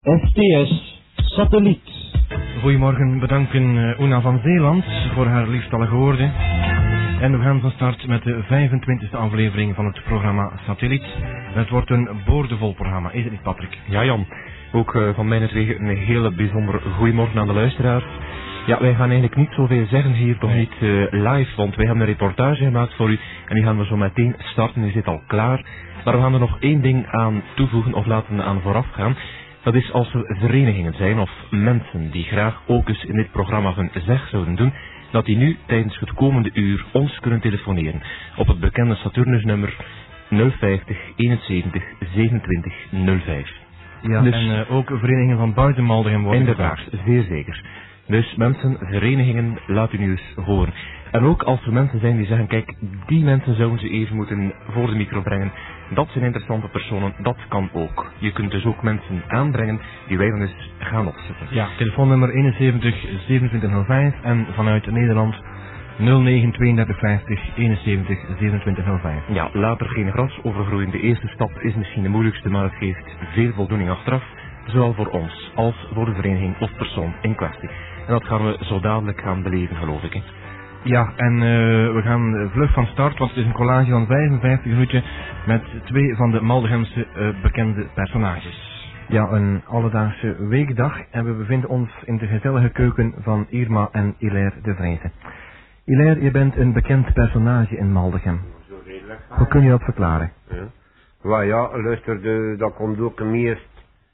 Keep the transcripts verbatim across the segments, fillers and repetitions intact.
S T S Satelliet. Goedemorgen, bedanken uh, Una van Zeeland voor haar liefstallige woorden. En we gaan van start met de vijfentwintigste aflevering van het programma Satelliet. Het wordt een boordevol programma, is het niet, Patrick? Ja, Jan. Ook uh, van mijn twee een hele bijzonder goeiemorgen aan de luisteraars. Ja, wij gaan eigenlijk niet zoveel zeggen hier, toch niet uh, live, want wij hebben een reportage gemaakt voor u en die gaan we zo meteen starten, die zit al klaar. Maar we gaan er nog één ding aan toevoegen of laten aan vooraf gaan. Dat is als er verenigingen zijn of mensen die graag ook eens in dit programma hun zeg zouden doen, dat die nu tijdens het komende uur ons kunnen telefoneren op het bekende Saturnusnummer nul vijftig eenenzeventig zevenentwintig nul vijf. Ja, dus, en uh, ook verenigingen van buiten Maldegem worden inderdaad, zeer zeker. Dus mensen, verenigingen, laat u nu eens horen. En ook als er mensen zijn die zeggen, kijk, die mensen zouden ze even moeten voor de micro brengen. Dat zijn interessante personen, dat kan ook. Je kunt dus ook mensen aanbrengen die wij dan eens gaan opzetten. Ja, telefoonnummer eenenzeventig zevenentwintig nul vijf en vanuit Nederland nul negen tweeëndertig vijftig eenenzeventig zevenentwintig nul vijf. Ja, laat er geen gras overgroeien. De eerste stap is misschien de moeilijkste, maar het geeft veel voldoening achteraf. Zowel voor ons als voor de vereniging of persoon in kwestie. En dat gaan we zo dadelijk gaan beleven, geloof ik. Hè? Ja, en uh, we gaan vlug van start, want het is een collage van vijfenvijftig minuten met twee van de Maldegemse uh, bekende personages. Ja, een alledaagse weekdag en we bevinden ons in de gezellige keuken van Irma en Hilaire de Vreese. Hilaire, je bent een bekend personage in Maldegem. Hoe kun je dat verklaren? Ja, well, ja luister, de, dat komt ook meest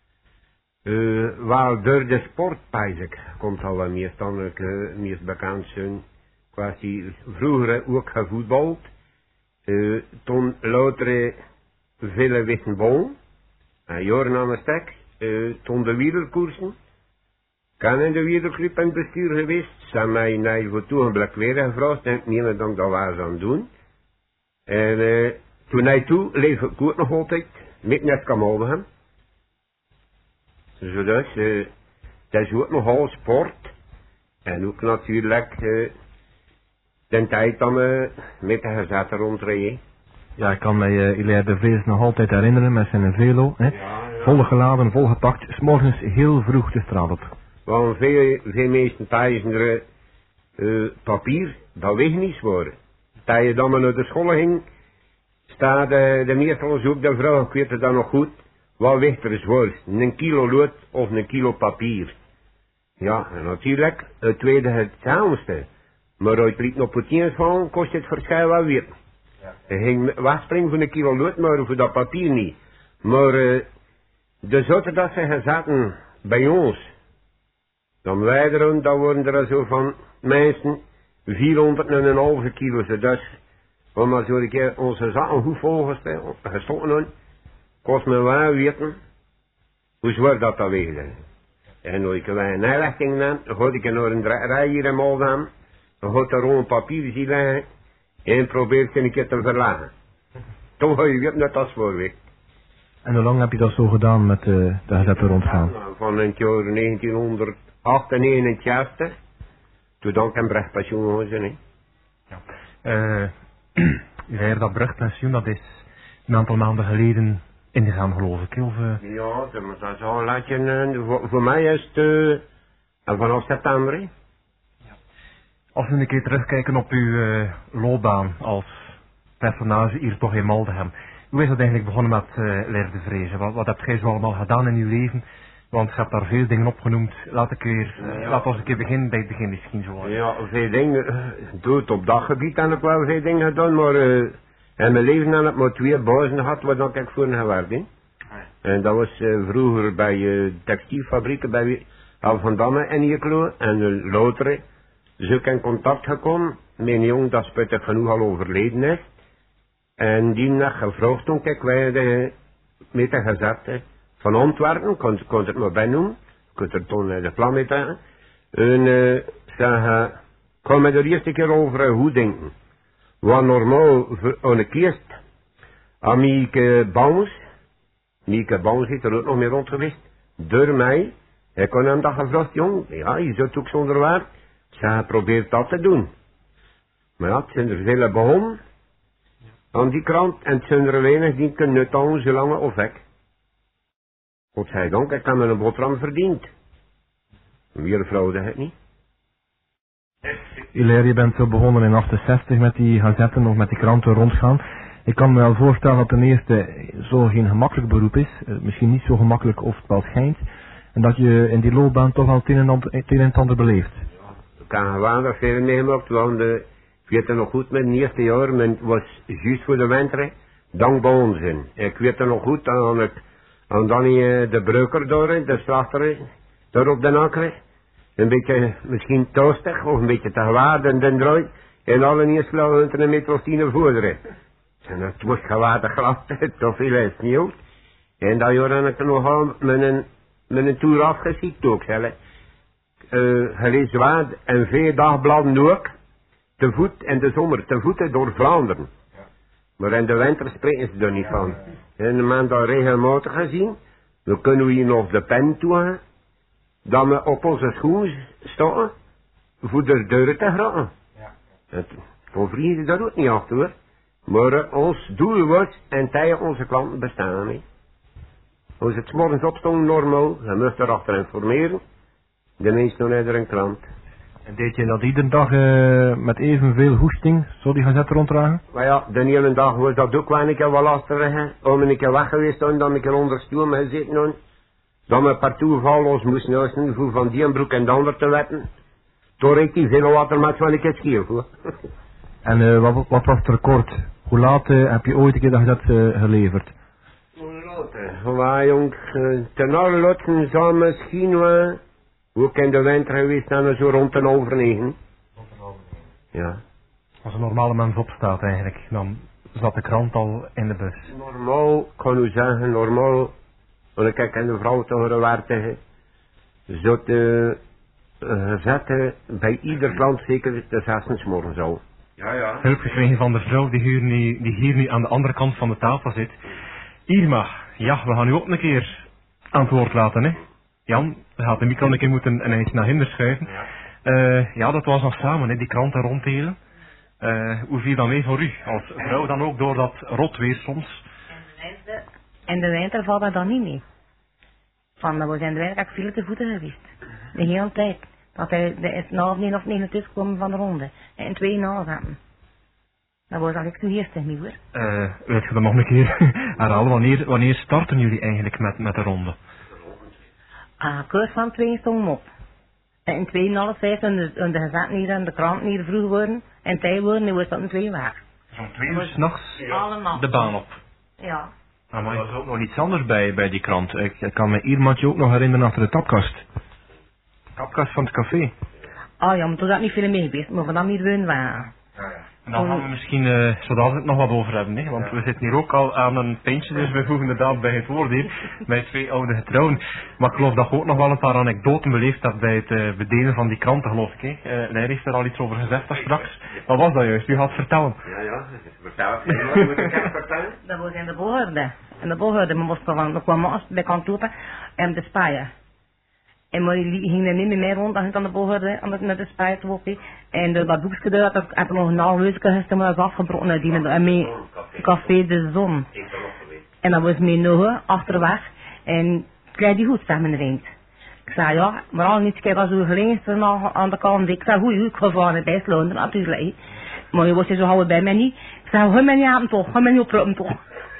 uh, wel door de sport, pijs komt al meest dan ik uh, meest bekend zijn. Kwestie vroeger ook gevoetbald, uh, toen later vele wisten bouwen, en jaren aan de stek, uh, toen de wielerkoersen. Ik ben in de wielerclub in het bestuur geweest, ze hebben mij naar voor het ogenblik weer gevraagd en ik meen dat ik dat was aan het doen. En uh, toen hij toe leef ik ook nog altijd, met net Maldegem. Zodat uh, dat is ook nogal sport, en ook natuurlijk uh, de tijd dan uh, met de gezetten rondrijden. Ja, ik kan mij uh, Hilaire de Vreese nog altijd herinneren met zijn velo, hè? Ja, ja. Volgeladen, volgepakt, 's morgens heel vroeg de straat op. Want veel, veel mensen thuisen er uh, papier, dat weegt niet worden. Dat je dan maar naar de school ging, staat uh, de meestal ook de vrouw, ik weet het dan nog goed, wat weegt er zwaar, een kilo lood of een kilo papier. Ja, en natuurlijk, het tweede hetzelfde. Maar uit liet op het eens gaan, kost het verschil wel weer. Ja. Hij ging wegspringen voor een kilo lood, maar voor dat papier niet. Maar uh, de zotte dat ze gezaten bij ons, dan wij er, dan worden er zo van mensen vierhonderdvijftig kilo. Dus, om maar zo een keer onze zakken goed volgestoken, kost me wel weten hoe zwaar dat dat weegde. En als ik wij een uitleging nam, dan ga ik naar een rij hier in Maldegem. Dan gaat er gewoon een papier zien leggen en probeert een keer te verlagen. Toen ga je weten dat dat voorweg. En hoe lang heb je dat zo gedaan met uh, de gezette rondgaan? Ja, van het jaar negentienhonderdachtennegenenzestig, toen dan ik een brechtpensioen was. Ja. Uh, Hilaire, dat brechtpensioen, dat is een aantal maanden geleden ingegaan, geloof ik. Of, uh... Ja, dat is al een laatje. Uh, voor, voor mij is het uh, vanaf september. He. Als we een keer terugkijken op uw uh, loopbaan als personage hier toch in Maldegem. Hoe is dat eigenlijk begonnen met uh, Hilaire de Vreese? Wat, wat hebt gij zo allemaal gedaan in uw leven? Want je hebt daar veel dingen opgenoemd. Laat ik weer, uh, ja. laat ons een keer beginnen bij het begin misschien zo. Ja, veel dingen. Uh, dood op dat gebied heb ik wel veel dingen gedaan, maar uh, in mijn leven heb ik maar twee bazen gehad waar ik voor gewerkt heb. En dat was uh, vroeger bij uh, textielfabrieken bij Al van Damme en Ierklo en uh, later. Dus ik in contact gekomen met een jong dat spijtig genoeg al overleden is. En die had gevraagd toen ik wij de, met de gezet van Antwerpen, kon, kon het maar bij noemen, kunt er toen de plan mee tegen. En uh, zeggen, kom me de eerste keer over uh, hoe denken. Wat normaal voor een kist, aan Mieke Bouwens, Mieke Bouwens is er ook nog mee rond geweest, door mij. Ik kon hem dat gevraagd, jong, ja, je zult ook zonder waar. Ze probeert dat te doen. Maar ja, het zijn er vele begonnen aan die krant en het zijn er weinig die kunnen het al zo lang of ik. Godzijdank, ik heb me een boterham verdiend. Meer fraude het niet. Hilaire, je bent zo begonnen in achtenzestig met die gazetten of met die kranten rondgaan. Ik kan me wel voorstellen dat ten eerste zo geen gemakkelijk beroep is. Uh, misschien niet zo gemakkelijk of het wel schijnt. En dat je in die loopbaan toch al het een en ander, het een en het ander beleeft. Ik kan gewoon dat veel meegemaakt, want uh, ik weet het nog goed, met het eerste jaar, men was juist voor de winter, dankbaar onzin. Ik weet het nog goed, dan had ik aan Danny de Breuker door, de slachter, daar op de nakker. Een beetje misschien toastig of een beetje te gewaard en dan draai. En alle eerst lagen een meter of tien vorderen. En het was gewaardig glad, toch veel sneeuw. En dat jaar had ik er nog al met een, met een toer afgeziekt ook zelf. Uh, gelezen waard en veel dagbladen ook. Te voet en de zomer, te voeten door Vlaanderen. Maar in de winter spreken ze er niet van. En de man daar regelmatig gezien. Dan kunnen we hier nog de pen toe gaan. Dat we op onze schoen staan. Voor de deuren te gratten. Ja. Toen vliegen ze daar ook niet achter hoor. Maar uh, ons doel was en tegen onze klanten bestaan. He. Als het 's morgens opstond normaal. Je moest erachter informeren. De meesten doen er een krant. En deed je dat iedere dag uh, met evenveel hoesting, zo die gazetten ronddragen? Maar ja, de hele dag was dat ook wel een keer wel lastig. Hè. Om een keer weg geweest zijn, dan een keer onder stoel met gezeten. Dan we partout valloos moesten luisteren voor van die een broek en de ander te wetten. Toen reed die veel water met van een keer scheef hoor. En uh, wat, wat was het record? Hoe laat uh, heb je ooit een keer dat gazet uh, geleverd? Hoe laat? Waar jong, uh, ten alle loten zou misschien wel... Ook in de winter geweest dan zo rond een over negen. Ja. Als een normale mens opstaat eigenlijk, dan zat de krant al in de bus. Normaal, kan u zeggen, normaal. Want ik kijk aan de vrouw te horen waar tegen. Zat de uh, zetten bij ieder klant zeker de zes morgens al. Ja, ja. Hulp gekregen van de vrouw die hier, nu, die hier nu aan de andere kant van de tafel zit. Irma, ja, we gaan u ook een keer aan het woord laten, hè. Jan, we gaan de micro een keer moeten een eindje naar hinder schuiven. Ja, uh, ja dat was nog samen, hè, die kranten ronddelen. Uh, hoe viel dat mee voor u, als vrouw dan ook door dat rot weer soms? In de winter valt dat dan niet mee. Van, dat was in de winter heb ik veel te voeten geweest. De hele tijd. Dat hij de half negen of negen tussen kwam van de ronde. En twee na zaten. Dat was al ik toen eerst niet hoor. Uh, weet je dat nog een keer herhalen? Wanneer, wanneer starten jullie eigenlijk met, met de ronde? Ah, koers van twee stonden op. En twee en half vijf en de, en de gezetten hier en de kranten hier vroeg worden. En tijd worden, nu was dat een twee waar. Zo'n twee uur s'nachts ja. De baan op. Ja. Nou, maar er was ook nog iets anders bij, bij die krant. Ik, ik kan me Iermatje ook nog herinneren achter de tapkast. Tapkast van het café. Ah ja, maar toen dat niet veel mee geweest, maar vanaf niet woon waren. Ja, ja. En dan gaan we misschien uh, zo dadelijk nog wat over hebben, hè? Want ja. We zitten hier ook al aan een pintje, dus we voegen inderdaad bij het woord hier, bij twee oude getrouwen. Maar ik geloof dat je ook nog wel een paar anekdoten beleefd hebt bij het uh, bedelen van die kranten, geloof ik. Hè? Uh, Leij heeft er al iets over gezegd daar straks. Wat was dat juist? U gaat het vertellen. Ja, ja, vertel het. Wat moet ik echt vertellen? Dat was in de Bohorde. In de Bohorde, maar moest van, er kwam ons bij kantoor en de Spanje. En maar die ging er niet meer mee rond, dan ging aan de Bohorde, met de Spanje te lopen. En uh, dat boekje daar, dat heb ik nog een half weekje gisteren maar dat is afgebroken nadien. En mee Café de Zon. En dat was mee nog achterweg. En krijg die goed samen erin. Ik zei ja, maar al niet, ik heb al zo gelegen aan de kant. Ik zei goed, ik ga van het bij Slonden natuurlijk. Maar je was je zo houden bij mij niet. Ik zei, ga mij niet aan toch, ga mij niet oproepen toch.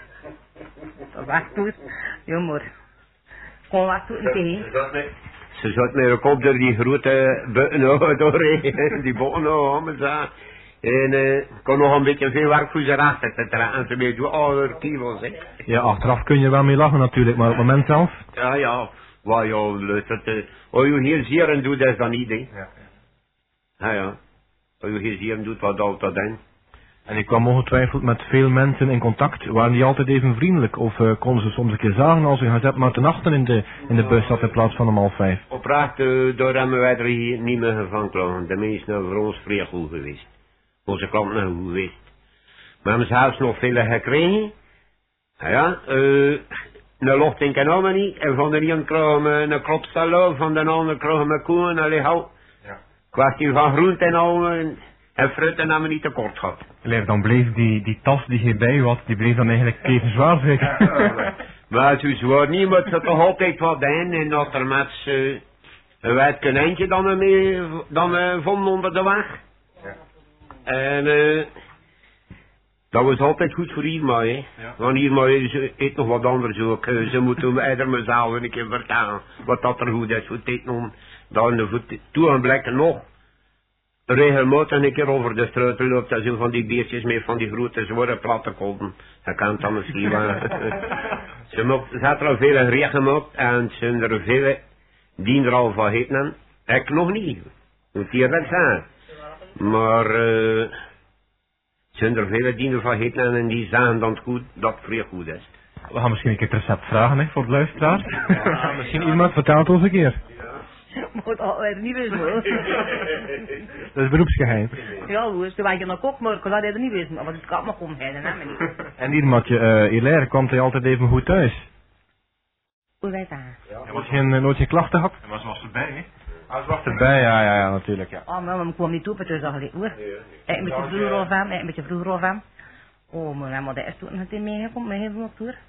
Dat was echt goed. Jammer. Kon wat doen tegen. Ze zat met haar kop door die grote butten doorheen, die botten allemaal zo. En uh, kon nog een beetje veel werk voor ze achter te trekken. En ze weet hoe ouder kilo's, hè. Ja, achteraf kun je wel mee lachen natuurlijk, maar op het moment zelf? Ja, ja. Waar ja, luistert. Uh, als je hier zieren doet, dat is dat niet, hè. Ja, ja. ja. Als je hier zieren doet, wat altijd dan. En ik kwam ongetwijfeld met veel mensen in contact. Waren die altijd even vriendelijk? Of uh, konden ze soms een keer zagen als je gezet maar ten achter in de, in de bus zat in plaats van om half vijf? Oprecht, uh, daar hebben wij er hier niet meer van klagen. De meesten zijn voor ons vrij goed geweest. Onze klanten zijn goed geweest. We hebben zelfs nog veel gekregen. Ja, uh, een locht in kanaal niet. En van de ene kregen we een klopstallo, van de andere kregen we koen en lichaam. Ja. Kwestie van groente en al. En fruit namen niet tekort gehad. Leef, dan bleef die, die tas die je bij je had, die bleef dan eigenlijk even zwaar zeker? Maar zo zwaar niet, maar het zat toch altijd wat in. En dat er met uh, een wijd konijntje dan, uh, mee, dan uh, vonden onder de weg. Ja. En uh, dat was altijd goed voor Irma, hè. Ja. Want Irma eet nog wat anders ook. Uh, ze moeten ieder mezelf een keer vertellen wat dat er goed is. Voor het nog, dan de voet, toen een blik nog. Regelmatig een keer over de straat loopt, dat zo van die beertjes mee van die grote zware platte kolden. Dat kan het dan misschien wel. Ze, mocht, ze had er al veel gerecht gemaakt en ze zijn er veel die er al van eten. Ik nog niet, moet eerlijk zijn. Maar uh, ze zijn er veel die er van eten en die zeggen dan goed dat het vrij goed is. We gaan misschien een keer het recept vragen hè, voor de luisteraar. Ja, misschien iemand vertelt ons een keer. Maar dat weet ik niet weten hoor. Dat is beroepsgeheim. Ja hoor, toen was je nog kok, maar ik had het niet weten. Maar het kan maar komen heen, hè, niet. En hier Matje, uh, Hilaire, kwam hij altijd even goed thuis? Hoe weet dat? Ja, was geen, nooit geen klachten gehad? Hij was, was erbij hè? Hij was erbij, ja, ja, ja, natuurlijk, ja. Oh, maar ik kwam niet toe, dus dat ik hoor. Ik een beetje vroeger al van, ik een beetje vroeger al van. Oh, maar maar dat is toen meteen meegekomen, met heel veel toer.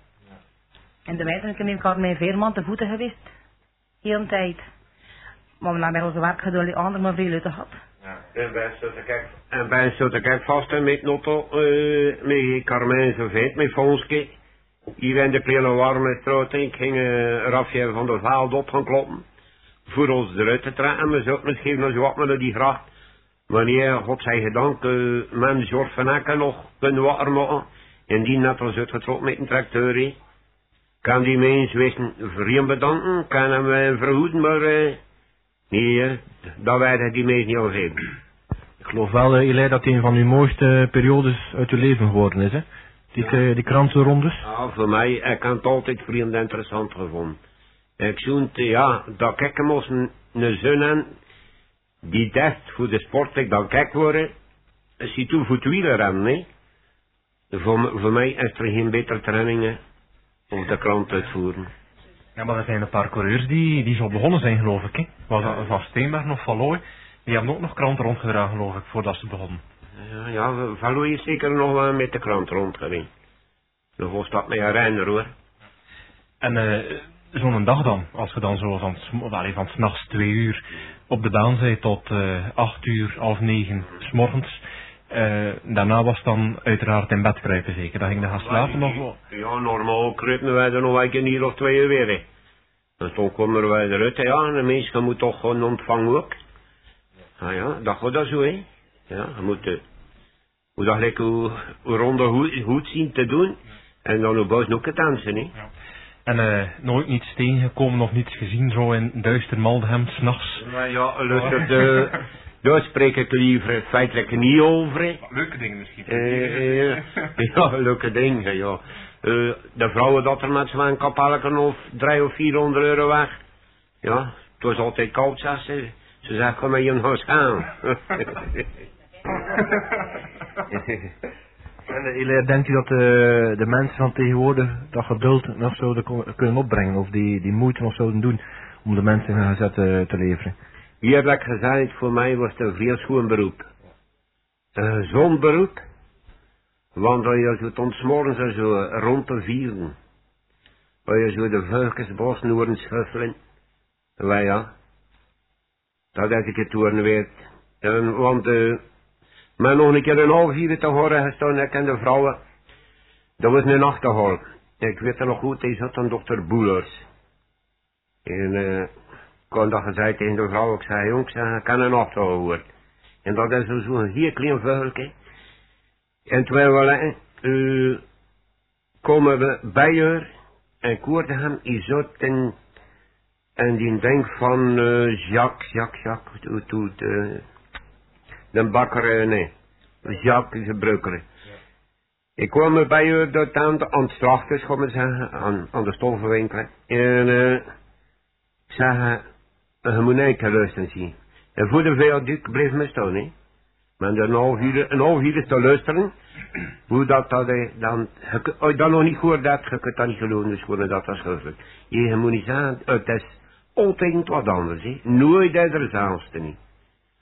En de wijze, ik heb met mijn veerman te voeten geweest. Heel een tijd. Maar we hebben bij onze werk geduld die anderen maar veel uit gehad. Ja, en bij zo'n kijk, en bij zo'n kijk vast met Notto, uh, met Carmijn zo vet, met Fonske. Hier in de prille warme straat, ik ging uh, Rafje van der Vaald op gaan kloppen. Voor ons eruit te trekken, we zouden misschien nog zo wat met die gracht. Wanneer, God zij gedank, uh, mijn George van Akken nog kunnen water maken. En die net was uitgetrokken met een tracteur. He. Kan die mensen wezen vreemd bedanken, kan hem uh, verhoeden, maar... Uh, Nee, dat wij die meest niet al geven. Ik geloof wel, uh, Hilaire, dat een van uw mooiste periodes uit uw leven geworden is, hè? Die, ja. uh, die krantenrondes. Ja, voor mij, ik heb het altijd vreemd interessant gevonden. Ik zoen, ja, dat ik hem als een, een zin aan, die test voor de sport, ik dan kijk worden, is die toe voor het wielrennen, hè? Voor, voor mij is er geen betere trainingen om de krant uitvoeren. Ja, maar er zijn een paar coureurs die, die zo begonnen zijn, geloof ik. Hè? Was dat van Steenberg of van Looy? Die hebben ook nog kranten rondgedragen, geloof ik, voordat ze begonnen. Ja, ja Van Looy is zeker nog wel met de krant rondgereden. Nog was dat met een renner, hoor. En uh, zo'n dag dan, als je dan zo van, well, van 's nachts twee uur op de baan bent tot uh, acht uur, half negen, 's morgens. Uh, daarna was dan uiteraard in bed kruipen zeker, dan ging je gaan slapen nog wel? Ja, normaal kruipen wij er nog een uur of twee uur weer. Hè. En toen komen wij eruit, ja, en de mensen moet toch gewoon ontvangen ook. Ah ja, dat gaat dat zo, hè. Ja, je moet, uh, moet dat lekker hoe, hoe ronde goed, goed zien te doen, en dan op buiten ook het dansen, hè. Ja. En uh, nooit niets tegengekomen, nog niets gezien, zo in duister Maldegem, 's nachts? Nou ja, luister, de... Daar spreek ik liever feitelijk niet over. He. Leuke dingen misschien. Uh, uh, ja, leuke dingen, ja. Uh, de vrouwen dat er met zo'n kapelken of drie of vierhonderd euro weg. Ja, het was altijd koud, zei ze. Ze zei, kom maar je huis gaan. En Hilaire, denkt u dat de, de mensen van tegenwoordig dat geduld nog zouden kunnen opbrengen? Of die, die moeite nog zouden doen om de mensen in gezet te, te leveren? Eerlijk gezegd, voor mij was het een veel schoon beroep. Een gezond beroep. Want als je zo tot 's morgens zo rond te vieren. Als je zo de vuiltjesbos horen schuffelen. Wij ja. Dat heb ik het toen weet. En, want, uh, maar nog een keer een half uur te horen gestaan, ik en de vrouwen. Dat was een nachtegaal. Ik weet het nog goed, hij zat aan dokter Boelers. En, uh, ik had dat gezegd tegen de vrouw, ik zei, jongens, ik kan een nachtegaal horen. En dat is zo'n heel klein vuiltje. En terwijl we lekker, uh, komen we bij haar, en ik hoorde hem, hij zat in, en die denkt van, uh, Jacques, Jacques, Jacques, hoe doet, uh, de bakker, uh, nee, Jacques is een breuker. Ik kwam bij haar dat aan de, aan het slachters, gaan we zeggen, aan, aan de stoffenwinkel. En, uh, ik zei, je moet niet luisteren zien. En voor de viaduct bleef me staan, hè. Maar een half uur, een half uur is te luisteren, hoe dat dat, dan, als je dat nog niet gehoord hebt, je kunt dat niet geloven, dus gewoon dat dat schuldig. Je moet niet zeggen, het is altijd wat anders, hè. Nooit is er zelfs niet.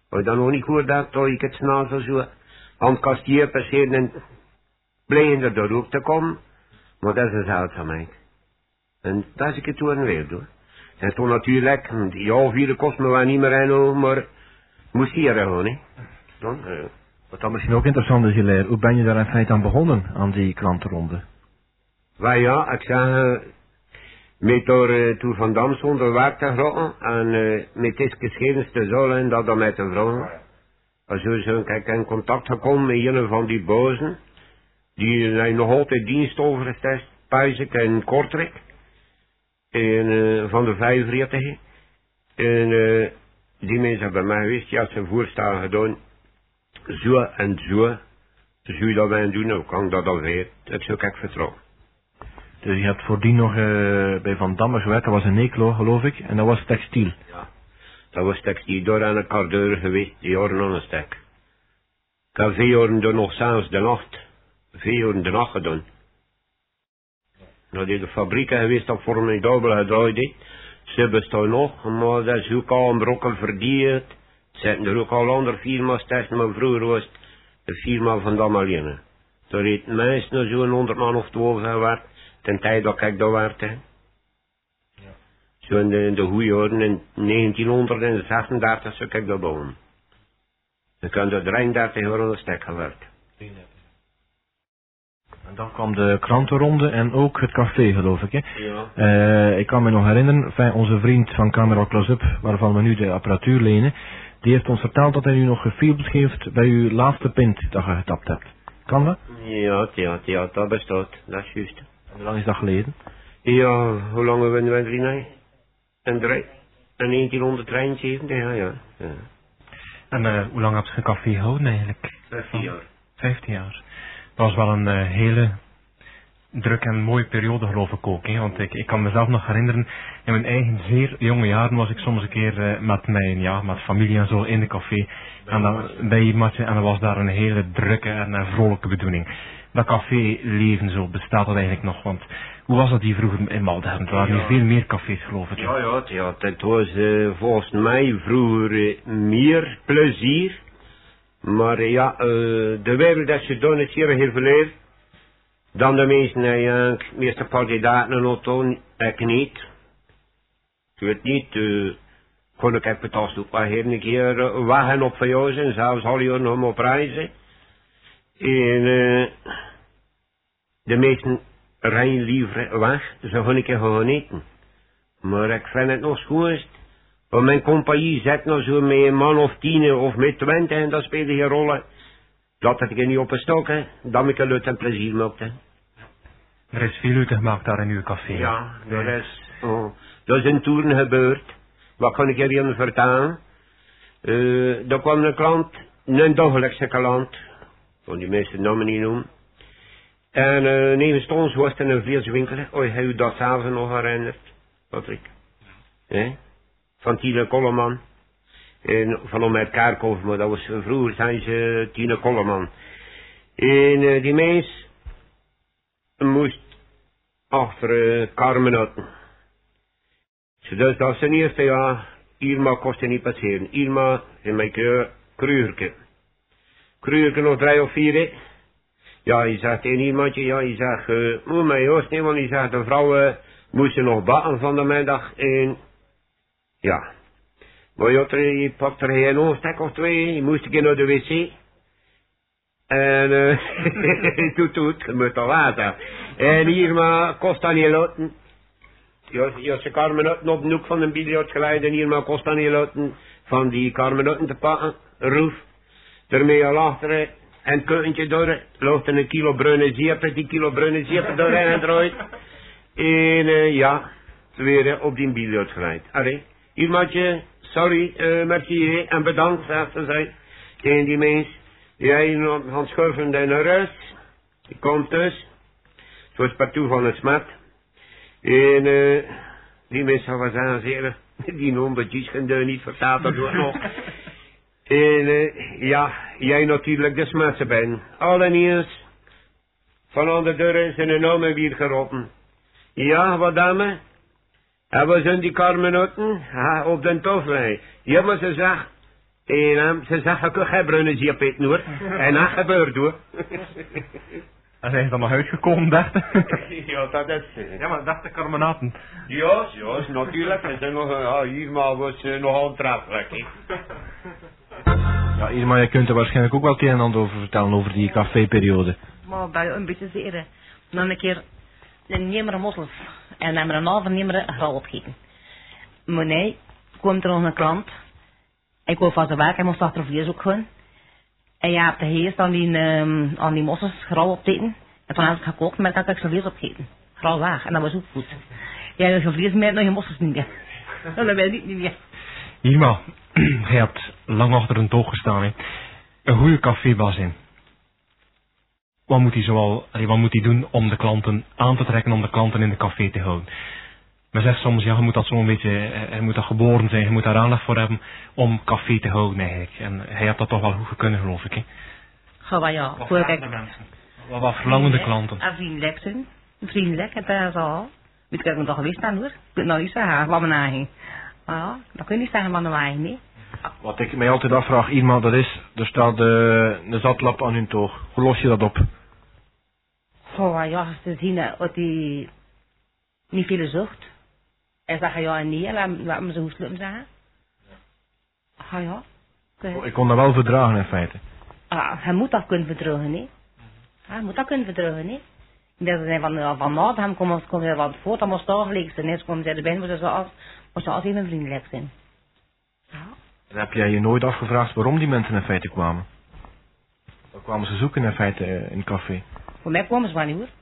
Als je dan nog niet gehoord hebt, dat ik het s'nachts of zo aan het kastier passeren en blijven er door ook te komen. Maar dat is een zeldzaamheid. En dat is ik het toen weer door. En toen natuurlijk, die half uur kost me wel niet meer in, maar moest hier gewoon, hè. Dan, uh, Wat dan misschien ook interessant is, Hilaire, hoe ben je daar in feite aan begonnen, aan die klantenronde? wel ja, ik zeg, uh, met door uh, toen Van Dam zonder werk te grotten en uh, met deze geschiedenis te zullen en dat dan met te vragen. Als je zo kijk, in contact gekomen met een van die bozen, die uh, nog altijd dienst overgesteld, Puizek en Kortrijk, en, uh, van de vijfenveertig. En uh, die mensen hebben mij geweest, ja, ze voorstaan gedaan, zo en zo, zou je dat wij doen, ook kan ik dat alweer, dat zou ik vertrouwen. Dus je hebt voordien nog uh, bij Van Damme gewerkt, dat was in Eeklo, geloof ik, en dat was textiel. Ja, dat was textiel, door aan een kardeur geweest, die jaren aan een stek. Ik heb veel jaren er nog s'avonds de nacht, veel jaren de nacht gedaan. Nou, die de fabrieken geweest, dat formidabel gedraaid heeft. Ze bestaan nog, maar dat is ook al een brokkel verdiend. Er zitten er ook al andere firma's tussen, maar vroeger was het de firma Van Dam alleen. Daar heeft meestal zo'n honderd man of twaalf gewerkt, ten tijd dat ik daar werkte. Ja. Zo in de, in de goede jaren, in negentienhonderdzesendertig zou ik daar wonen. Ik heb er drieëndertig jaar aan de stek gewerkt. En dan kwam de krantenronde en ook het café, geloof ik, hè? Ja. Uh, ik kan me nog herinneren, enfin, onze vriend van Camera Close-up, waarvan we nu de apparatuur lenen, die heeft ons verteld dat hij u nog gefilmd heeft bij uw laatste pint dat je getapt hebt. Kan dat? Ja, ja, ja, dat bestaat, dat is juist. En hoe lang is dat geleden? Ja, hoe lang hebben we erin? Nee? En drie, en negentienhonderddrieënzeventig, ja, ja. ja. En uh, hoe lang heb je een café gehouden eigenlijk? Vijftien jaar. Vijftien jaar. Dat was wel een uh, hele druk en mooie periode, geloof ik ook. Hè? Want ik, ik kan mezelf nog herinneren, in mijn eigen zeer jonge jaren was ik soms een keer uh, met mijn ja, met familie en zo in de café. En dan, bij iemand, en dan was daar een hele drukke en uh, vrolijke bedoeling. Dat caféleven zo, bestaat dat eigenlijk nog? Want hoe was dat die vroeger in Maldegem? Er waren Ja. nu veel meer cafés, geloof ik. Ja, ja, ja, dat was uh, volgens mij vroeger uh, meer plezier. Maar uh, ja, uh, de wereld is gedaan is hier heel veel dan de meesten, uh, de meeste kandidaten en auto, ik niet. Ik weet niet, uh, kon ik even thuis ook maar hier een keer uh, wagen op verhuizen, zelfs al jaren nog op reizen. En uh, de meesten rijden liever weg, ze gaan een keer gaan eten. Maar ik vind het nog schoonst. Want mijn compagnie zet nog zo met een man of tien of met twintig en dat speelde geen rol. Dat had ik er niet op een stok, hè. Dat ik er en plezier maakte. Er is veel uit gemaakt daar in uw café. Ja, dat is, oh, dat is in Toeren gebeurd. Wat kan ik er hier vertellen? Uh, er kwam een klant, een dagelijkse klant. Van die meeste namen niet noemen. En uh, nevens ons was er een vleeswinkel. Oh, heb je dat zelf nog herinnerd, Patrick? Eh? Van Tine Kolleman. En van met Kaarkhof, maar dat was vroeger zijn ze Tine Kolleman. En uh, die mens moest achter uh, Carmen uit. Dus dat is zijn eerste jaar. Irma kostte niet passeren. Irma in mijn keur, Krugerke. Krugerke nog drie of vier, hè. Ja, je zegt tegen iemandje, ja, je zegt, uh, moet mij hoort niet, want je zegt, de vrouwen moesten nog bakken van de middag en ja. Maar je, je pakt er geen oorstek of twee, je moest een keer naar de wc. En uh, toet toet, je moet al water. En hier maar kost dan niet laten. Ja, ja, ze Carmenotten op de hoek van een biljart geleid en hier maar kost dan niet laten van die Carmenotten te pakken. Roef, ermee al achter en het keutentje door, loopt een kilo bruine zeepen, die kilo bruine zeepen doorheen en eruit. En uh, ja, weer uh, op die biljart geleid. Allee, hier maatje, sorry, uh, merci en bedankt, zegt ze zijn. En die mens, jij nog gaan schurven naar huis, die komt dus, het was partout van het smet. En uh, die mensen was aanzien, die honderdjes kunnen niet vertaald, dat doet nog. En uh, ja, jij natuurlijk de smetsen bent. Allereerst, van aan de deur zijn een naam weer geroepen. Ja, wat dame? En we zijn die Carmenotten? Ja, op den toflijn. Ja, maar ze zegt, En um, ze zegt ook geen brunnen zie op het noord. En dat gebeurt hoor. En zijn ze dan nog uitgekomen, dachten? Ja, dat is... Ja, maar dacht de karbonaten. Ja, ja, natuurlijk. En zijn nog, ja, hier maar was uh, nog aantrekkelijk, hè. Ja, Irma, jij kunt er waarschijnlijk ook wel het een en ander over vertellen, over die caféperiode. Maar bij een beetje zeer. Dan een keer een nimmer mossels. En dan een halve nimmer grauw opgeten. Maar nee, kwam er nog een klant. Ik wou van zijn werk, hij moest achter vlees ook gaan. En ja, op de heerst aan die, um, aan die mossels grauw opeten. En toen heb ik gekookt, maar dan heb ik zijn vlees opgeten. Grauw laag, en dat was ook goed. Ja, als je vlees met nog je mossels niet meer. Dat ben ik niet meer. Irma, jij hebt lang achter een toog gestaan, hè. Een goede cafébaas in. Wat moet hij zoal, allee, wat moet hij doen om de klanten aan te trekken, om de klanten in de café te houden? Men zegt soms, ja, je moet dat zo'n beetje, je moet dat geboren zijn, je moet daar aandacht voor hebben om café te houden eigenlijk. En hij hebt dat toch wel goed kunnen, geloof ik, hè? Ga maar ja. Wat Voor vragen ik... de mensen? Wat, wat verlangen de klanten? En vriendelijk zijn. Vriendelijk, en dat is al. Weet ik nog geweest aan hoor. Ik weet nou niet zeggen wat men aanging. Maar ja, dat kun je niet zeggen wat men aanging, nee. Wat ik mij altijd afvraag, Irma, dat is, er staat uh, een zatlap aan hun toog. Hoe los je dat op? Goh, ja, ze zien dat hij niet veel zocht. En zeggen ja en nee, laat, laat me zo goed zeggen. Ah ja. Okay. Ik kon dat wel verdragen in feite. Ah, hij moet dat kunnen verdragen, nee. Hij moet dat kunnen verdragen, nee. Dat zijn van, van na, dan komen ze wat voor, dan moest het gelijk zijn. Eerst komen ze erbij, moest ze als, moest ze als even vriendelijk zijn. Ja. En heb jij je nooit afgevraagd waarom die mensen in feite kwamen? Wat kwamen ze zoeken in feite in het café? Voor mij kwamen ze wel niet hoor.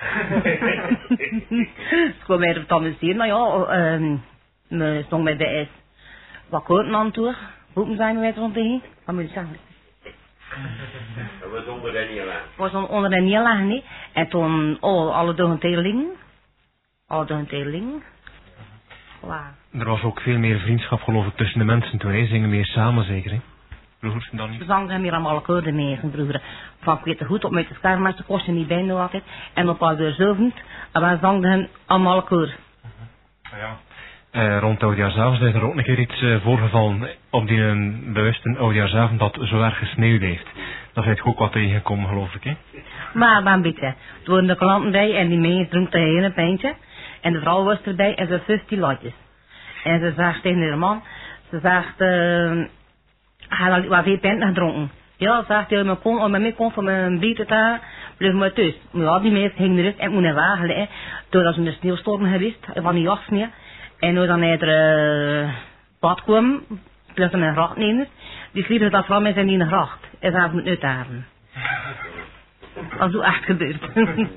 Ze kwamen mij er amuseren, maar ja, um, me stond met de S. Wat koorten aan toe, roepen zijn we rond tegen. Wat moet ik zeggen? Dat was onder de neerlaag. Was dan onder de neerlaag, nee. En toen, oh, alle dag een teling. Alle dag een teling. Wow. Er was ook veel meer vriendschap, geloof ik, tussen de mensen toen, hè? Zingen meer samen zeker, hè? Vroeger dan niet. Ze zangen meer allemaal koorden mee, zijn broer. Van ik weet het goed, op met de schaar, maar ze kosten niet bijna altijd. En op al weer zovend, en wij zangen allemaal koor. Ja. Uh, rond oudjaarsavond is er ook een keer iets uh, voorgevallen op die een bewuste oudjaarsavond dat zo erg gesneeuwd heeft. Dat heeft ook wat tegengekomen, geloof ik, hè? Maar, maar een beetje. Er waren de klanten bij en die meisje dronk de hele pijntje. En de vrouw was erbij en ze vijftien lotjes. En ze zegt tegen de man, ze zegt, uh, hij had wat veel pint gedronken. Ja, zegt hij, me kon, met mij kon van mijn bieten daar, blijf maar thuis. Maar ja, die meisje ging eruit en ik moet een wagen liggen. Doordat ze in de sneeuwstorm geweest, van die jassneeuw. En toen hij er uh, pad kwam, plus een gracht neemt, die sliep dat vrouw met zijn in de gracht. En ze moet uithalen. Dat is zo echt gebeurd.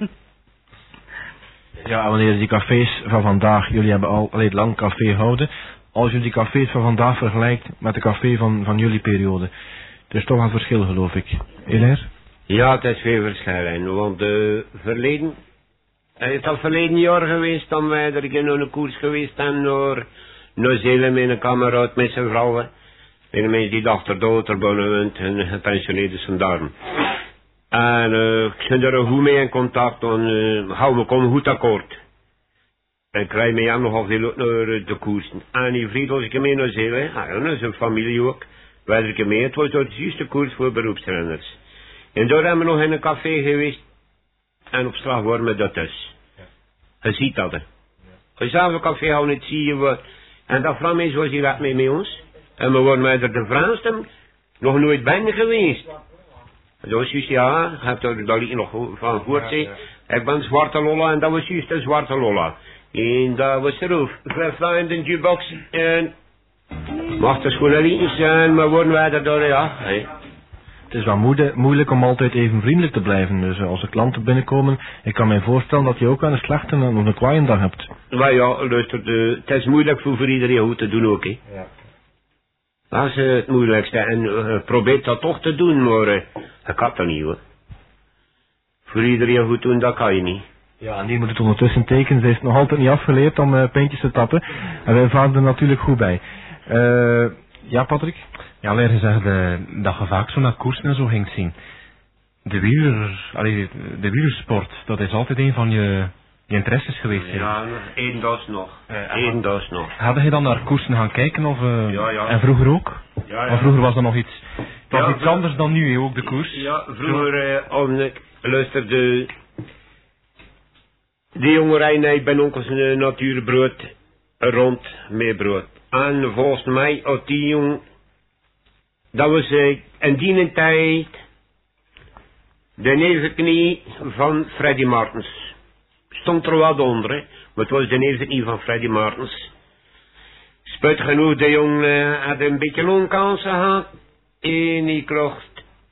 Ja, en wanneer die cafés van vandaag, jullie hebben al alleen lang café gehouden, als je die cafés van vandaag vergelijkt met de café van, van jullie periode, er is toch een verschil, geloof ik. Hilaire? Ja, het is veel verschil, want uh, verleden, het is al verleden jaar geweest, dan wij er in een koers geweest zijn naar Nieuw-Zeeland met een kameraad met zijn vrouwen. Een mens die dochter dood er woont en gepensioneerd is van daarom. En uh, ik zit er goed mee in contact en uh, hou me kom goed akkoord. En ik krijg mij hem nogal veel naar de koersen. En die vriend was ik mee naar Zeeland, en dat is een familie ook. Wij er ik mee, het was de juiste koers voor beroepsrenners. En daar hebben we nog in een café geweest. En op straat worden we dat dus. Je ziet dat er. Als je zelf een café houden, het zie je wat. En dat vrouw is was die weg mee met ons. En we worden met de Fransen nog nooit bijna geweest. Dat was juist, ja, ik heb er daar nog van gehoord, zei. Ik ben Zwarte Lolla en dat was juist de Zwarte Lolla. En dat was de roof. Vijf in de jukebox en... Mag de schoenen liedjes zijn, maar worden wij er door, ja. Hey. Het is wel moede, moeilijk om altijd even vriendelijk te blijven. Dus als er klanten binnenkomen, ik kan mij voorstellen dat je ook aan een slechte en nog een kwaaie dag hebt. Maar ja, luister, de, het is moeilijk voor, voor iedereen goed te doen ook, hè. Ja. Dat is uh, het moeilijkste. En uh, probeer dat toch te doen, maar uh, dat kan dat niet, hoor. Voor iedereen goed doen, dat kan je niet. Ja, en die moet het ondertussen tekenen. Ze is nog altijd niet afgeleerd om uh, pintjes te tappen. En wij varen er natuurlijk goed bij. Uh, ja, Patrick? Ja, alleen gezegd uh, dat je vaak zo naar koersen en zo ging zien. De wieler, allee, de wielersport, dat is altijd een van je, je interesses geweest. Ja, nog één dag nog. Uh, Eén dag nog. Hadden je dan naar koersen gaan kijken of uh, ja, ja. En vroeger ook? Ja, ja. Maar vroeger was er nog iets, het was Ja, iets vro- anders dan nu, hè, ook de koers. Ja, vroeger, uh, om, ik luisterde, die jongerij, nee, bij onkels uh, natuurbrood, rond met brood. En volgens mij, als die jong, dat was uh, in die tijd de nevenknie van Freddy Martens. Stond er wat onder, hè, maar het was de nevenknie van Freddy Martens. Spijt genoeg, de jongen uh, had een beetje onkansen gehad. En die krocht.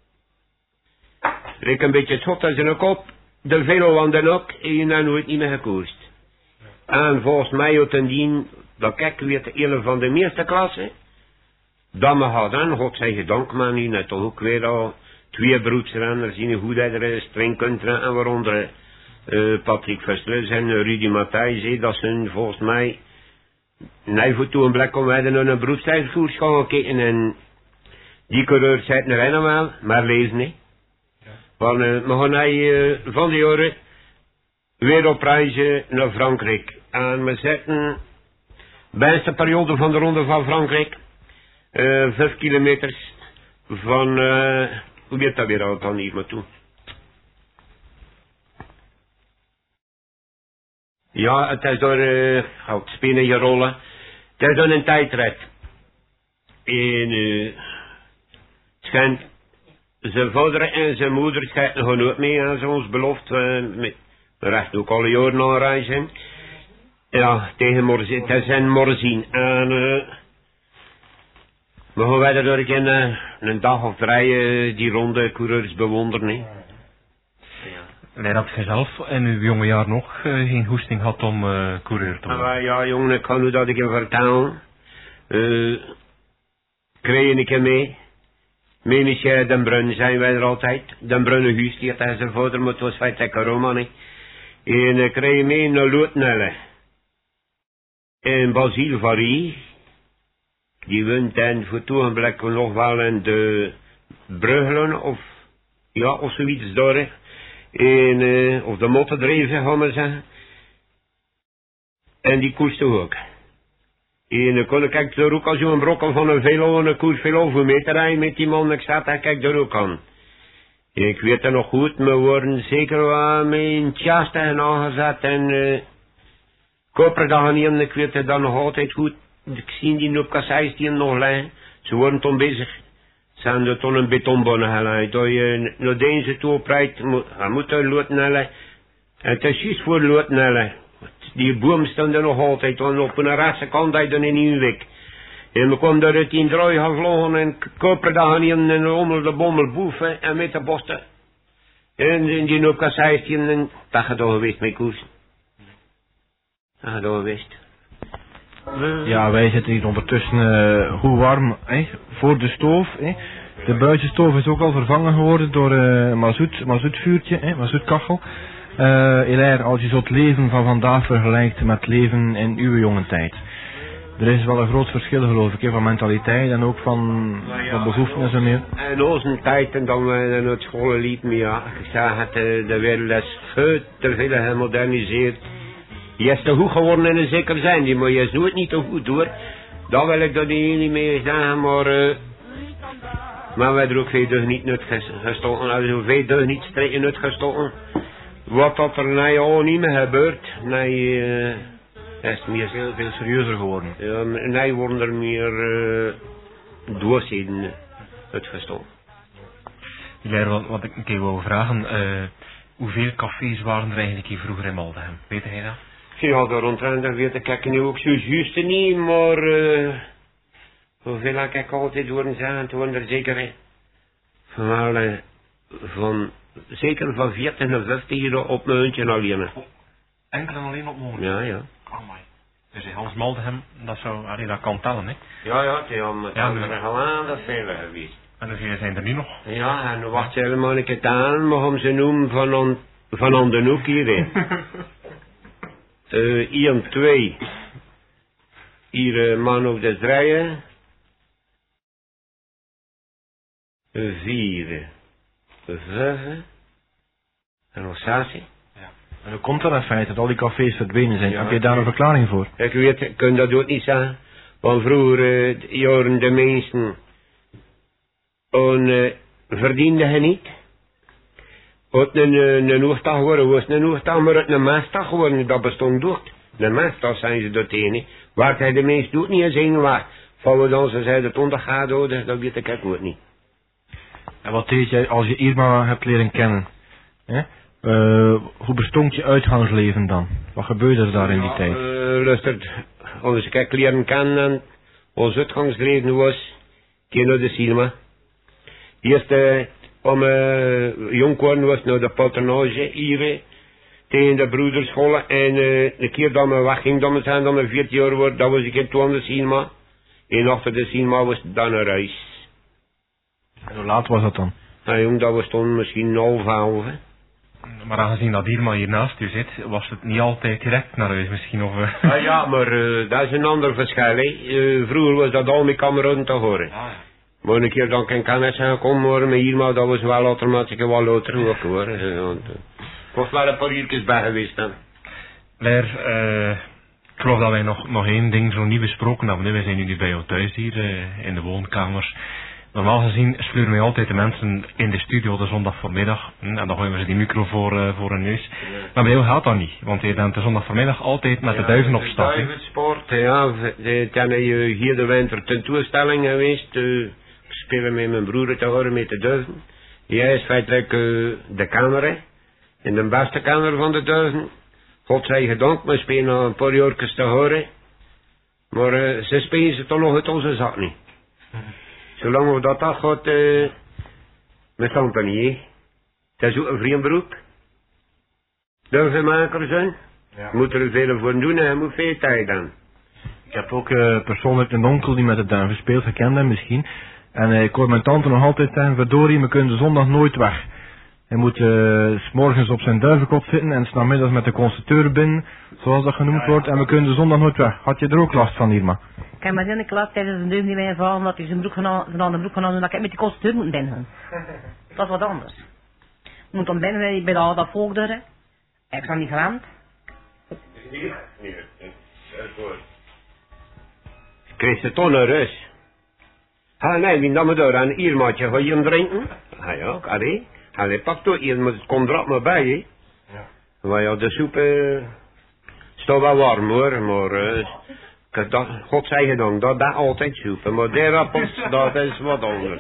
Riek een beetje schot aan zijn kop. De velo aan de nok. En dan nooit niet meer gekoerst. En volgens mij had een dien. Dat kijk weer de ene van de meeste klasse. Dat me had dan. God zij gedank maar nu. Net toch ook weer al. Twee broedsrenners. Zien hoe dat er is. Streng kunt rennen. Waaronder uh, Patrick Versluis en Rudy Matthijs. Dat zijn volgens mij. Nee, voor toen blik kon wij naar een broedstijfkoers gaan kijken. En die coureurs zijn er helemaal, maar lezen niet. Want uh, we gaan hij, uh, van die jaren weer op reizen naar Frankrijk. En we zetten bij de periode van de ronde van Frankrijk uh, vijf kilometers van, uh, hoe weet dat weer al dan hier maar toe? Ja, het is door, uh, oh, het spelen je rollen. Het is door een tijdrit. En, uh, schijnt, zijn vader en zijn moeder schijnt nog nooit mee aan zoals beloofd. Uh, met, we rechten ook alle jaren aan reizen. Ja, tegen Morzine, het is een Morzine. En, uh, we gaan wij door een, uh, een dag of drie uh, die ronde coureurs bewonderen. He. Nee, dat je zelf in uw jonge jaar nog uh, geen hoesting had om uh, coureur te worden. Uh, ja, jongen, ik kan nu dat ik hem vertellen. Uh, kreeg ik hem mee. Met Michel Den Bruyne zijn wij er altijd. Den Bruyne Huis, die had zijn vader, maar het was feit lekker Roman. En ik kreeg mee naar Loetnelle. En Basile Varie. Die woont en voor toegenblik nog wel in de Bruggelen of, ja, of zoiets daar. En, uh, of de motten dreven, gaan we zeggen. En die koerste ook. En dan kon ik kijk er ook als je een brokkel van een velo en een koers veel voor meter rijden met die man, ik zat daar kijk er ook aan. En ik weet het nog goed, we worden zeker wel met een tjas tegen aangezet en uh, koperdag niet en ik weet het dan nog altijd goed. Ik zie die op kasseis die nog liggen, ze worden toen bezig. Zijn er toen een betonbonnen geleid. Dat je naar deze toe oprijdt, je moet er Loetnelle. Het is juist voor Loetnelle. Die boom stond er nog altijd, want op een rechtse kant had je in een week. En we kwamen daar uit die draai gaan vlogen en koperdagen in en onder de bommel boeven en met de bosten. En die op kasseistje en dat gaat al geweest met koers. Dat gaat al geweest. Ja, wij zitten hier ondertussen uh, goed warm hè, voor de stoof. Hè. De buitenstoof is ook al vervangen geworden door een uh, mazoet, mazoetvuurtje, hè, mazoetkachel. Uh, Hilaire, als je zo het leven van vandaag vergelijkt met het leven in uw jonge tijd. Er is wel een groot verschil geloof ik, hè, van mentaliteit en ook van, nou ja, van behoeftes en meer. In onze tijd en dan we naar school liepen, ja, ik zeg het, de wereld is veel te veel gemoderniseerd. Je is te goed geworden in een zeker zijn, die, maar je is nooit niet te goed hoor. Dat wil ik dat niet mee zeggen, maar... Uh, maar we hebben er ook veel deugd niet uitgestoken, also veel deugd niet streken uitgestoken. Wat dat er na jou niet meer gebeurt, nee, uh, is meer veel, veel serieuzer geworden. Ja, nee, worden er meer uh, doorsheden uitgestoken. Hilaire, wat, wat ik een keer wou vragen, uh, hoeveel cafés waren er eigenlijk hier vroeger in Maldegem? Weet jij dat? Ja, daar rondrijden, dat weet ik nu ook zo juist niet, maar uh, hoeveel heb ik altijd horen zeggen, het waren er zeker van, uh, van zeker van veertig naar vijftig hier op mijn hondje alleen. Enkel en alleen op mijn Ja, ja. Oh my. Dus in Hans Maldegem, dat zou, allee, dat kan tellen, hè? Ja, ja, het is om het ja, andere gewoon dat veel geweest. En hoeveel zijn er nu nog? Ja, en wacht ze helemaal een keer aan, mogen ze noemen van, on, van on de hoek hierin. uh, hier twee. Hier uh, man op de draaien. Uh, vier. Vijf. En nog zes. Ja. En hoe komt dat in feite, dat al die cafés verdwenen zijn? Ja, heb je daar een verklaring voor? Ik weet, ik kan dat ook niet zeggen. Want vroeger uh, jaren de mensen En uh, verdiende hij niet. Het een, een, een oortag geworden was een oortag, maar het een maastag geworden, dat bestond door. Een maastag zijn ze dat ene. Waar hij de meest doet niet eens heen waar. Van we dan ze zeiden het ondergaat, dat weet ik ook niet. En wat deed jij als je Irma hebt leren kennen? Hè? Uh, hoe bestond je uitgangsleven dan? Wat gebeurde er daar in die ja, tijd? Uh, luister, als ik leren kennen, ons uitgangsleven was, keer naar de cinema. Eerst uh, om uh, jong worden was naar de patronage hier, tegen de broederscholen. En uh, de keer dat we wegging, dat we zijn, dat we veertien jaar worden, dat was ik in toen de cinema. En achter de cinema was het dan een reis. En hoe laat was dat dan? Nou jong, dat was toen misschien half half. Maar aangezien dat Irma hier naast u zit, was het niet altijd direct naar huis misschien? Of, uh... Ah ja, maar uh, dat is een ander verschil. Uh, vroeger was dat al mijn kameraden te horen. Ah, ja. Maar een keer dan kan kennis zijn gekomen worden met Irma, dat was wel automatisch wel later ook hoor. Ik was wel een paar uurtjes bij geweest dan. Leer, uh, ik geloof dat wij nog, nog één ding zo niet besproken hebben. Wij zijn nu bij jou thuis hier, uh, in de woonkamers. Normaal gezien sleuren wij altijd de mensen in de studio de zondag voormiddag. En dan gooien we ze die micro voor, uh, voor hun neus. Maar bij jou gaat dat niet. Want je bent de zondag voormiddag altijd met ja, de duiven op stap. De duivensport, ja. Dan ben je hier de winter tentoonstelling geweest. Uh, spelen met mijn broer te horen met de duiven. Jij is feitelijk uh, de kamer. In de beste kamer van de duiven. God zij gedankt, we spelen nog een paar jaar te horen. Maar uh, ze spelen ze toch nog uit onze zak niet. Zolang we dat dat gaat, uh, met tante niet, dat is ook een vreemd beroep. Duivenmaker zijn, ja. Moet er veel voor doen en hij moet veel tijd aan. Ik heb ook uh, persoonlijk een onkel die met de duiven speelt, gekend hem misschien. En uh, ik hoor mijn tante nog altijd zeggen, verdorie, we kunnen de zondag nooit weg. Hij moet uh, 's morgens op zijn duivenkot zitten en 's namiddags met de constateur binnen, zoals dat genoemd ja, ja. wordt, en we kunnen de zondag nooit weg. Had je er ook last van, Irma? Ik heb maar in de klas tijdens een deugd niet meer vallen, omdat hij zijn broek genomen, zijn andere broek genomen, dat ik met die constateur moet binnen. Dat is wat anders. Ik moet dan binnen bij de oude volkdeuren. Ik ben niet gewend. Nee, nee, dat is goed. Kreeg ze toch een rust. Ah nee, wie dan maar door aan een Irmaatje, ga je hem drinken? Ah ja, allee. Allee, pak toch hier, maar het komt er ook maar bij, hè. Ja. Maar ja, de soep uh, is toch wel warm hoor, maar uh, dat, God zij gedankt, dat dat altijd soep. Maar die rappels, dat is wat anders.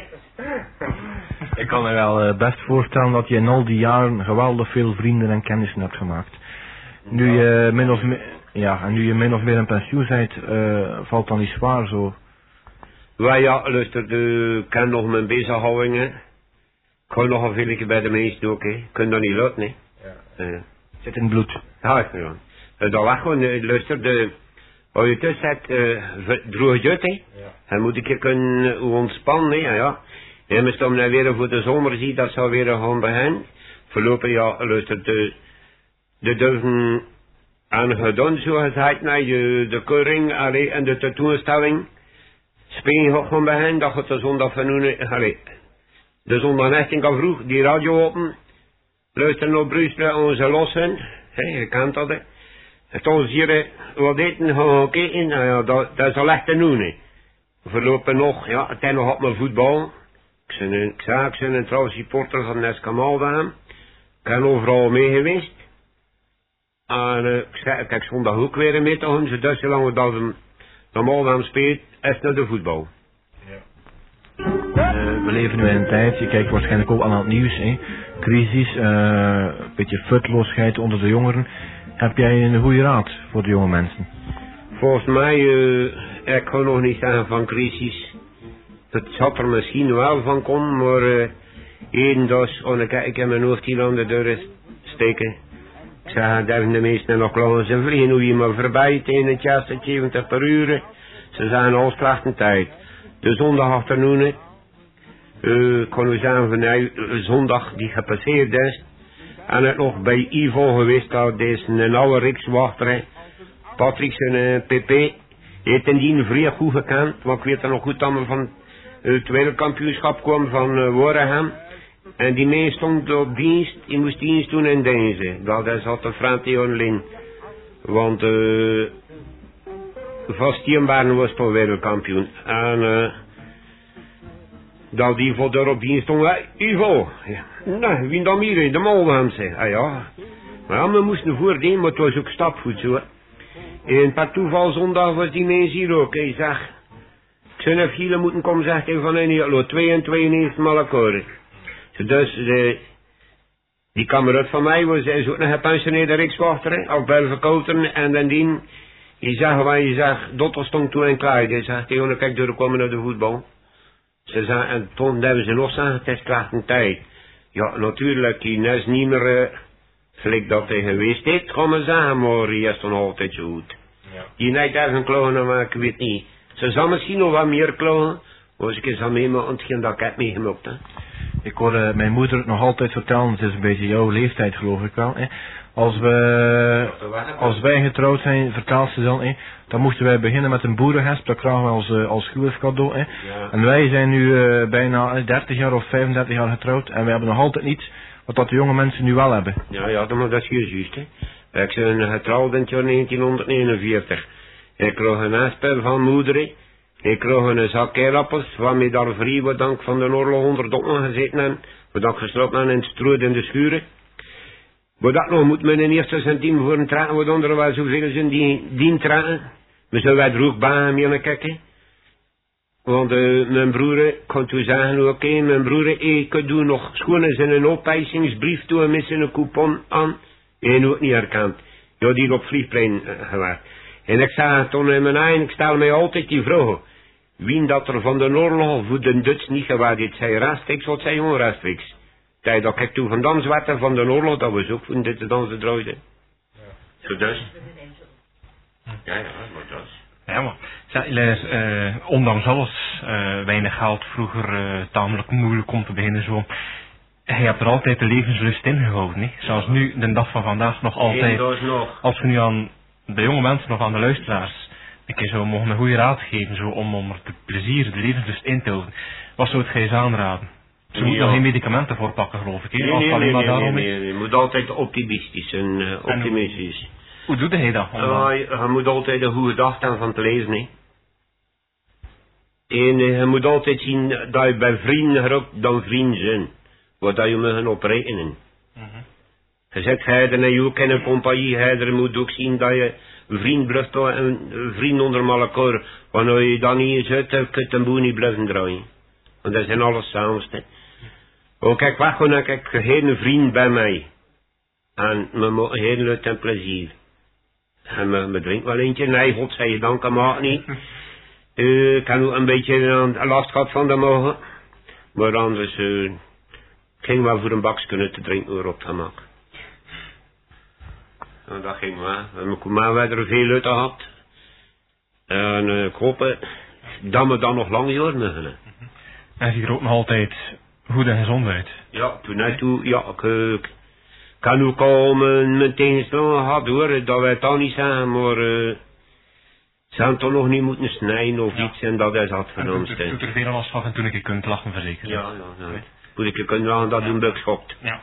Ik kan me wel uh, best voorstellen dat je in al die jaren geweldig veel vrienden en kennissen hebt gemaakt. Nu je min of meer, ja, en nu je min of meer in pensioen bent, uh, valt dan niet zwaar zo. Well ja, luister, ik ken nog mijn bezighoudingen. Ik ga nog een veel bij de meesten ook, hè. Ik kan dat niet lukken, hè. Ja. Uh. Zit in het bloed. Ja, ja. Uh, dat was gewoon, uh, luister, de, als je tussen zet, uh, droog je uit, hè. Ja. Dan moet ik je kunnen uh, ontspannen, hè, ja. En als je dan weer voor de zomer ziet, dat zou weer gaan beginnen. Voorlopig, ja, luister, de, de duiven aangedaan, zoals het naar je, de keuring, allee, en de tentoonstelling. Spelen gaat gewoon beginnen, dat gaat de zondag van nu, allee. De zondag negentien kan vroeg, die radio open. Luister naar Bruce, onze lossen. Hé, je kent dat, hè. Het ons hier wat eten gaan kijken, nou ja, dat, dat is al echt te doen, hè. Voorlopig nog, ja, het is nog op mijn voetbal. Ik ben een, ik zei, ik ben een trouw supporter van de S K Maldaan. Ik ben overal mee geweest. En uh, ik zei, kijk, zondag ook weer mee te gaan, zodat zolang we dat een, de Maldaan speelt, is het naar de voetbal. Uh, we leven nu in een tijd, je kijkt waarschijnlijk ook aan het nieuws, hè. Crisis, uh, een beetje futloosheid onder de jongeren. Heb jij een goede raad voor de jonge mensen? Volgens mij, uh, ik kan nog niet zeggen van crisis. Het zal er misschien wel van komen, maar uh, één dus, oh, ik, ik heb mijn hoofd hier aan de deur steken. Ik zeg, dat de meesten nog klaar zijn vliegen, hoe je maar voorbij tegen het jaar zeventig per uur. Ze zijn al slecht in tijd. De zondag achternoen, uh, kan u zeggen van nou, zondag die gepasseerd is. En het nog bij Ivo geweest, dat is een oude rikswachter, Patrick zijn uh, P P. Hij heeft die vrij goed gekend, want ik weet er nog goed dat we van het wereldkampioenschap kwam van uh, Worregem. En die mens stond op dienst, die moest dienst doen in deze. Dat is altijd Frantie Onlin. Want uh, vast Tienbaren was toch wereldkampioen. En uh, dat die voor erop dienst stond, Ivo. Ja. Nou, wie dan hier in de Moldhamse? Ah ja. Maar ja, we moesten voordien, maar het was ook stapvoet zo. En per toeval zondag was die mens hier ook. Hij zegt, ik zou naar Gielen moeten komen, zegt hij van een jaar, twee en twee ineens mal akkoord. Dus de, die kamerad van mij was is ook nog gepensioneerde rikswachter, al Belverkoten en dan die, je zegt waar je zegt, Dotter stond toen en klaar. Hij zegt, die jongen, kijk, doorkomen naar de voetbal. Ze zeggen, en toen hebben ze nog zeggen, het is slecht een tijd. Ja, natuurlijk, die is niet meer uh, gelijk dat hij geweest is, gaan we zeggen, maar die is dan altijd zo goed. Ja. Die niet even klogen, maar ik weet niet. Ze zal misschien nog wat meer klogen, maar als ik eens aan meemaken, ontgeen dat ik heb meegemaakt, hè. Ik hoor uh, mijn moeder nog altijd vertellen, het is een beetje jouw leeftijd geloof ik wel, hè. Als we, als wij getrouwd zijn, vertelt ze dan, hè, dan moesten wij beginnen met een boerengesp, dat krijgen we als, uh, als huwelijkscadeau, hè. Ja. En wij zijn nu uh, bijna dertig jaar of vijfendertig jaar getrouwd en we hebben nog altijd niets wat dat de jonge mensen nu wel hebben. Ja, ja, maar dat is juist, hè. Ik ben getrouwd in het jaar negentien eenenveertig. Ik kreeg een aspel van moeder, hè. Ik kreeg een zak keirappels, waarmee daar vrij wat dank van de oorlog onder de ogen gezeten en wat dank geslapen en in het stroot in de schuren. Maar dat nog moet men in eerste centiem voor een tragen, wat onder wel zoveel zijn die dien tragen. We zullen wij er ook bij mee kijken. Want uh, mijn broer, ik kan toen zeggen, oké, okay, mijn broer, ik doe nog schoon eens in een opeisingsbrief toe met een coupon aan. En ook niet herkend. Ja, die op vliegplein uh, gewerkt. En ik zei toen in mijn eigen, ik stel mij altijd die vraag. Wie dat er van de oorlog voor de Duits niet gewaard is, zij rechtstreeks of zij onrechtstreeks. Tijd dat ik toen vandaan zwette van de oorlog, dat was ook voor dit dan ze draaiden. Ja. Zo dus. Ja, ja, maar dat is. Ja, maar Leers, uh, ondanks alles, uh, weinig geld, vroeger uh, tamelijk moeilijk om te beginnen zo. Hij hebt er altijd de levenslust in gehouden, hè? Zoals nu, de dag van vandaag, nog altijd. Nog. Als we nu aan de jonge mensen of aan de luisteraars een keer zo mogen een goede raad geven, zo, om, om er de plezier, de levenslust in te houden. Wat zou het gij aanraden? Ze moeten nog geen medicamenten voor pakken, geloof ik. He? Nee, nee, nee, nee, nee, nee, nee. Je moet altijd optimistisch en uh, optimistisch. En hoe, hoe doet hij dat? Uh, je, je moet altijd een goede dag hebben van te lezen. He. En uh, je moet altijd zien dat je bij vrienden gerokt dan vrienden zijn. Wat dat je moet oprekenen. Mm-hmm. Je zegt, hij er je ook in een compagnie, hij er moet ook zien dat je vriend blijft en vriend onder elkaar. Wanneer je dan niet zit, kun je een boel niet blijven draaien. Want dat zijn alles samen. Oh, kijk, wacht gewoon, kijk, geen vriend bij mij. En we maken heel leuk en plezier. En we, we drinken wel eentje, nee, God zei je dank, maar niet. Uh, ik heb ook een beetje uh, last gehad van de morgen. Maar anders uh, ging wel voor een bakje kunnen te drinken door op het gemak. En dat ging wel. Maar we hebben er veel uit gehad. En uh, ik hoop uh, dat we dan nog lang jaren mogen. En ziet er ook nog altijd goed en gezond uit. Ja, toen naartoe, ja, ik, ik kan ook al mijn, mijn tegenstander gehad hoor, dat wij het al niet zeggen, maar uh, ze hebben toch nog niet moeten snijden of ja. iets en dat is het van ons. Het doet er veel last van en toen ik je kunt lachen verzekeren. Ja, ja, ja. Toen ik je kunt lachen dat een buk schopt. Ja.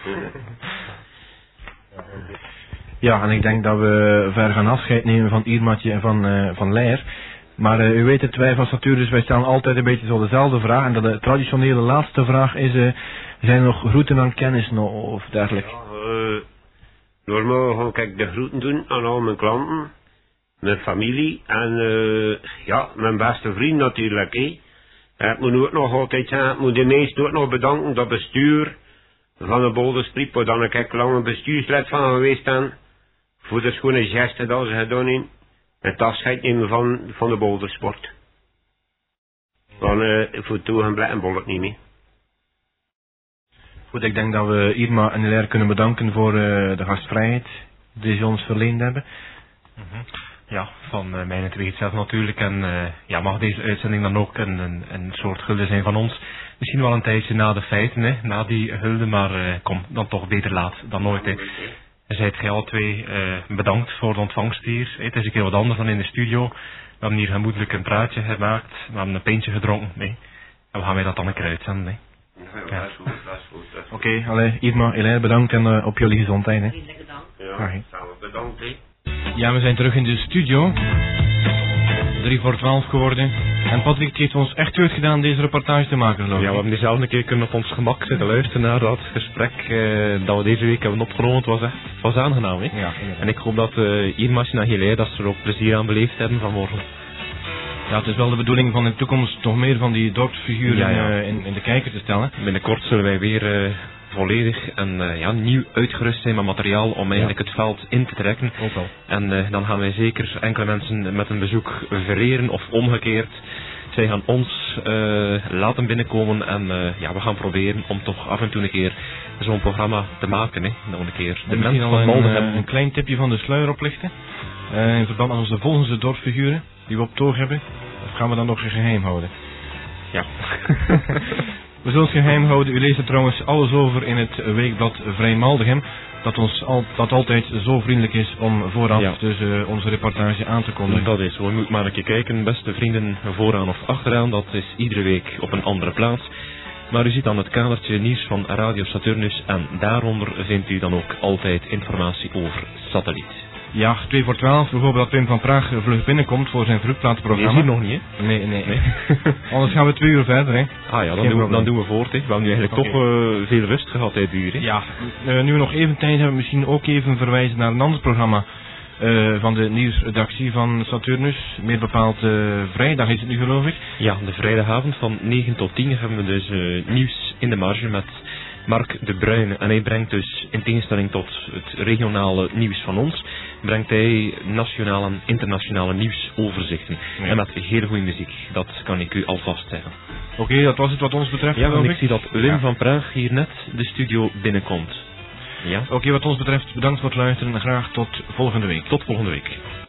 Ja, en ik denk dat we ver gaan afscheid nemen van Irmatje en van, uh, van Leer. Maar uh, u weet het, wij van Saturnus, wij stellen altijd een beetje zo dezelfde vraag. En dat de traditionele laatste vraag is, uh, zijn er nog groeten aan kennis nog, of dergelijke? Ja, uh, normaal ga ik de groeten doen aan al mijn klanten, mijn familie en uh, ja, mijn beste vriend natuurlijk. Hè. Ik moet ook nog altijd zeggen, ik moet de meesten ook nog bedanken, dat bestuur van de Bolderstriep, waar dan ik lang een bestuurslid van geweest ben, voor de schone gesten dat ze gedaan hebben. Het afscheid nemen van, van de bouldersport. Want uh, voor toe gaan blijven bol het niet meer. Goed, ik denk dat we Irma en Leer kunnen bedanken voor uh, de gastvrijheid die ze ons verleend hebben. Mm-hmm. Ja, van uh, mijn twee zelf natuurlijk. En uh, ja, mag deze uitzending dan ook een, een, een soort hulde zijn van ons. Misschien wel een tijdje na de feiten, hè, na die hulde, maar uh, kom, dan toch beter laat dan nooit. Hè. Zijt gij al twee uh, bedankt voor de ontvangst hier. Het is een keer wat anders dan in de studio. We hebben hier gemoedelijk een praatje gemaakt. We hebben een pintje gedronken. Nee. En we gaan wij dat dan een keer uitzenden. Nee. Ja, ja, dat is goed, dat is goed. goed. Oké, okay, allee, Irma, Elaine, bedankt en uh, op jullie gezondheid. Hè. Vriendelijk bedankt. Ja, samen bedankt. Hè. Ja, we zijn terug in de studio. Drie voor twaalf geworden. En Patrick, het heeft ons echt goed gedaan deze reportage te maken, geloof ik. Ja, we hebben diezelfde keer kunnen op ons gemak zitten luisteren naar dat gesprek uh, dat we deze week hebben opgenomen. Het was echt het was aangenaam, hè? Ja, en ik hoop dat uh, hier Machina Gilei, dat ze er ook plezier aan beleefd hebben vanmorgen. Ja, het is wel de bedoeling van in de toekomst nog meer van die dorpsfiguren ja, ja. Uh, in, in de kijker te stellen. Binnenkort zullen wij weer uh, volledig en uh, ja, nieuw uitgerust zijn met materiaal om eigenlijk ja. het veld in te trekken. Ook al. En uh, dan gaan wij zeker enkele mensen met een bezoek vereren of omgekeerd. Zij gaan ons uh, laten binnenkomen en uh, ja, we gaan proberen om toch af en toe een keer zo'n programma te maken. Hè. Nog een keer de mensen van Malden hebben. Een klein tipje van de sluier oplichten. Uh, in verband met onze volgende dorpsfiguren die we op toog hebben. Dat gaan we dan nog geheim houden. Ja. We zullen het geheim houden. U leest er trouwens alles over in het weekblad Vrij Maldegem. Dat ons al, dat altijd zo vriendelijk is om vooraf ja. dus uh, onze reportage aan te kondigen. Dat is, we moeten maar een keer kijken, beste vrienden, vooraan of achteraan. Dat is iedere week op een andere plaats. Maar u ziet dan het kadertje nieuws van Radio Saturnus en daaronder vindt u dan ook altijd informatie over satelliet. Ja, twee voor twaalf. We hopen dat Pim van Praag vlug binnenkomt voor zijn vroegplaatsprogramma. Die is hier nog niet, hè? Nee, nee. nee. Anders gaan we twee uur verder, hè. Ah ja, dan, doen we, dan doen we voort, hè. We hebben nu eigenlijk okay. toch uh, veel rust gehad, hè, duur, hè. Ja, uh, nu we nog even tijd hebben, misschien ook even verwijzen naar een ander programma uh, van de nieuwsredactie van Saturnus. Meer bepaald uh, vrijdag is het nu, geloof ik. Ja, de vrijdagavond van negen tot tien hebben we dus uh, nieuws in de marge met Mark de Bruyne. En hij brengt dus, in tegenstelling tot het regionale nieuws van ons, brengt hij nationale en internationale nieuwsoverzichten. Ja. En met hele goede muziek, dat kan ik u alvast zeggen. Oké, okay, dat was het wat ons betreft. Ja, en ik, ik zie dat Wim ja. van Praag hier net de studio binnenkomt. Ja. Oké, okay, wat ons betreft bedankt voor het luisteren en graag tot volgende week. Tot volgende week.